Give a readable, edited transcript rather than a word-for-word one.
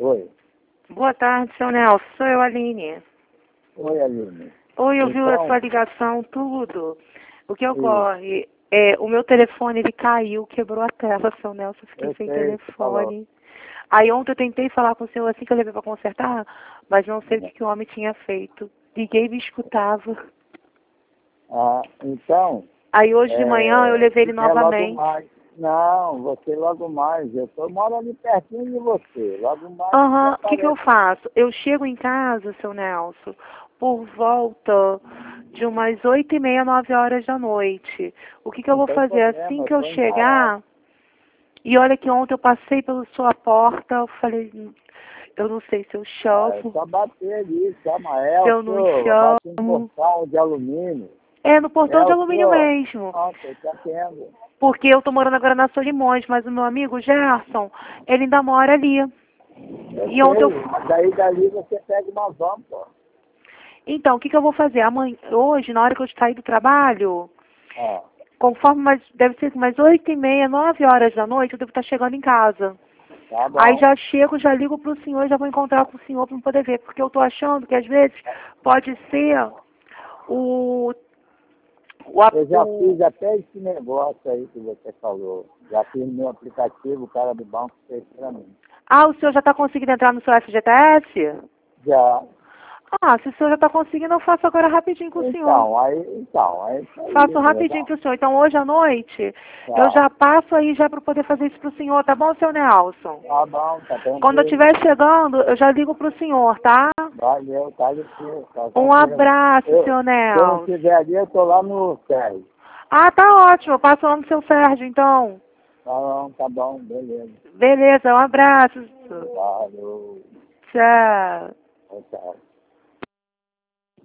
Oi. Boa tarde, seu Nelson. Sou eu, Aline. Oi, Aline. Oi, eu vi a Então, sua ligação, tudo. O que ocorre? O meu telefone, ele caiu, quebrou a tela, seu Nelson. Fiquei eu sem sei o que você falou. telefone. Aí ontem eu tentei falar com o senhor assim que eu levei para consertar, mas não sei o que o homem tinha feito. Liguei e me escutava. Então, Aí hoje de manhã eu levei ele logo novamente. mais. Não, você logo mais. Eu moro ali pertinho de você. Logo mais Aham, você o que eu aparece. faço? Eu chego em casa, seu Nelson, por volta de umas 8h30, 9 horas da noite. O que eu Não vou tem fazer problema, assim eu que eu estou em casa. chegar? E olha que ontem eu passei pela sua porta, eu falei, eu não sei se eu É chamo, só bater ali, chama se eu não Elcio, bate um chamo. portal de alumínio. É no portão de alumínio Elcio, mesmo. pronto, eu te atendo. Porque eu tô morando agora na Solimões, mas o meu amigo Gerson, ele ainda mora ali. Eu E ontem eu... sei, mas daí dali você pega uma van, pô. Então, o que eu vou fazer? Amanhã, hoje, na hora que eu sair do trabalho, Ó, conforme deve ser umas 8h30, 9 horas da noite, eu devo estar chegando em casa. tá Aí bom. já chego, já ligo pro senhor, já vou encontrar com o senhor para poder ver. Porque eu tô achando que às vezes pode ser o... Eu já fiz até esse negócio aí que você falou. Já fiz no meu aplicativo, o cara do banco fez pra mim. Ah, o senhor já está conseguindo entrar no seu FGTS? Já. Ah, se o senhor já está conseguindo, eu faço agora rapidinho com o senhor. Então, isso aí, Faço rapidinho legal. pro senhor. Então, hoje à noite, eu Tá. já passo aí já para poder fazer isso pro senhor, tá bom, seu Nelson? Tá bom, tá Quando eu tranquilo. estiver chegando, eu já ligo pro senhor, tá? Valeu, tá tranquilo, tá Um tranquilo. abraço, seu Se eu não Nelson. estiver ali, eu tô lá no Sérgio. Ah, tá ótimo. Eu passo lá no seu Sérgio, então. Tá bom, beleza. Beleza, um abraço. Valeu. Tchau.